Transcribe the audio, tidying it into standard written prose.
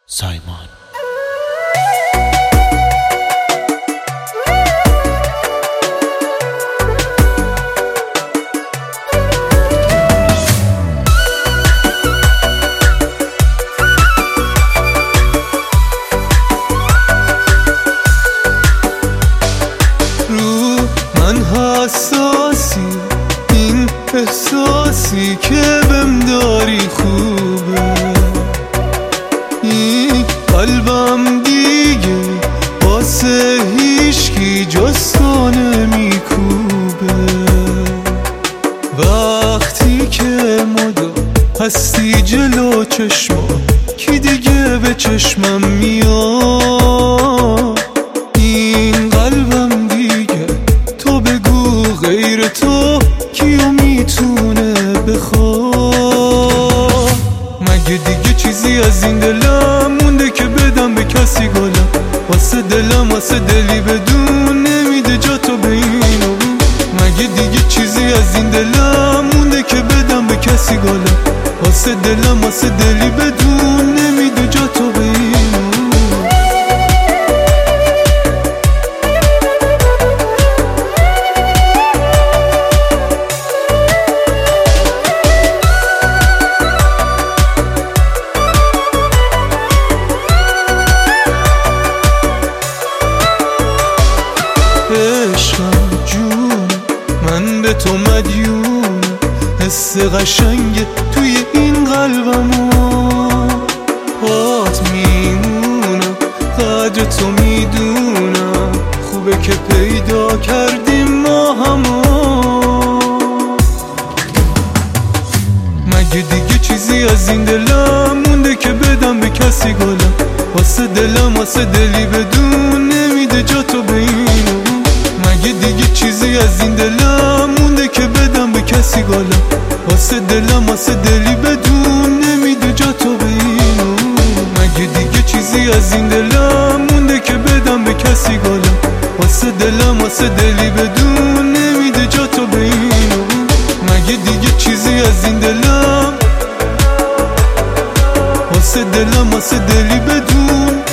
سایمان. من حساسی، این احساسی که بهم داری خوبه، این قلبم دیگه واسه هیچکی جز تو نمیکوبه. وقتی که مدام هستی جلو چشما، کی دیگه به چشمم میاد؟ این قلبم دیگه تو بگو غیر تو کیو میتونه بخواد؟ مگه دیگه چیزی از این دلم مونده که بدم به کسی گلم؟ واسه دلم واسه دلی بدون نمیده جا تو به این و اون. مگه دیگه چیزی از این دلم مونده که بدم به کسی گلم؟ واسه دلم واسه دلی بدون نمیده جا تو به این و اون. عشقم جون من به تو مدیون، حس قشنگ توی این قلبمو پات میمونم، قدر تو میدونم، خوبه که پیدا کردیم ما همو. مگه دیگه چیزی از این دلم مونده که بدم به کسی گلم؟ واسه دلم واسه دلی بدون نمیده جا تو به این و اون. مگه دیگه چیزی از این دلم مونده که بدم به کسی گلم؟ واسه دلم واسه دلی بدون نمیده جا تو به این و اون. مگه دیگه چیزی از این دلم مونده که بدم به کسی گلم؟ واسه دلم واسه دلی بدون نمیده جا تو به این و اون. مگه دیگه چیزی از این دلم واسه دلم واسه دلی بدون